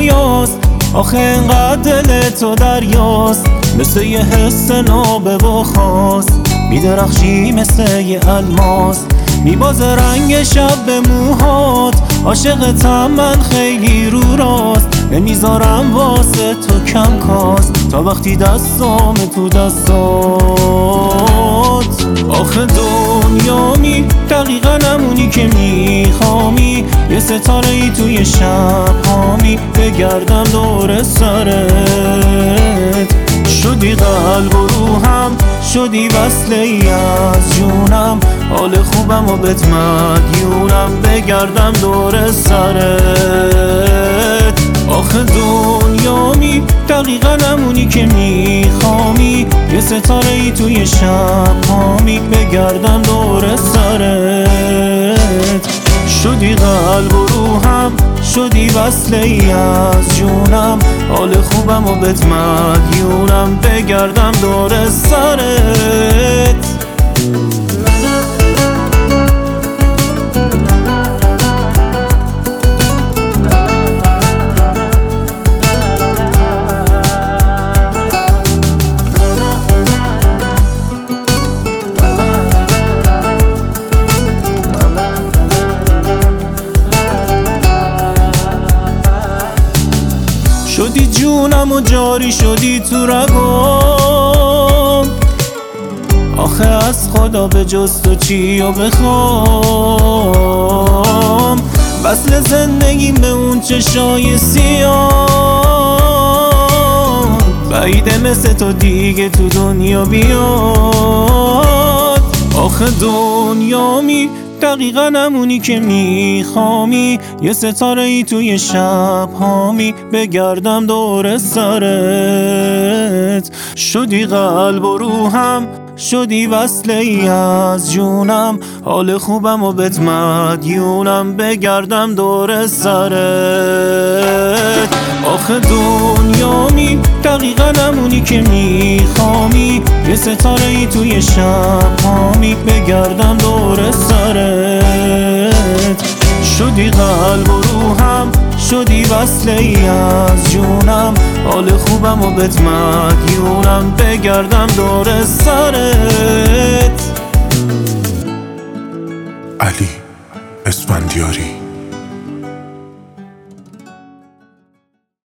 دنیاست. آخه انقدر دل تو دریاست، مثل یه حس نابه و خاص، میدرخشی مثل یه الماس، میبازه رنگ شب به موهات. عاشقتم من خیلی رو راست، نمیذارم واسه تو کم کاست، تا وقتی دستام تو دستات. آخه دنیامی دقیقا نمونی که میخوامی، یه ستاره ای توی شب هامی، بگردم دور سرت. شدی قلب و روحم، شدی وصله ای از جونم، حال خوبم و بهت مدیونم، بگردم دور سرت. آخه دنیامی دقیقا نمونی که میخوامی، یه ستاره ای توی شب هامی، بگردم دور سرت. شدی قلب و روحم، شدی وصله ای از جونم، حال خوبم و بهت مدیونم، بگردم دور سرت. شدی جونم و جاری شدی تو رگم، آخه از خدا به جز تو چی و بخوام. وصل زندگیم به اون چشای سیاه، بعیده مثل تو دیگه تو دنیا بیاد. آخه دنیامی دقیقا نمونی که میخوامی، یه ستاره ای توی شب هامی، بگردم دور سرت. شدی قلب و روحم، شدی وصله ای از جونم، حال خوبم و بهت مدیونم، بگردم دور سرت. آخه دنیامی دقیقا نمونی که میخوامی، یه ستاره ای توی شب هامی، بگردم دور سرت. شدی قلب و روحم، شدی وصله ای از جونم، حال خوبم و بهت مدیونم، بگردم دور سرت. علی اسفندیاری.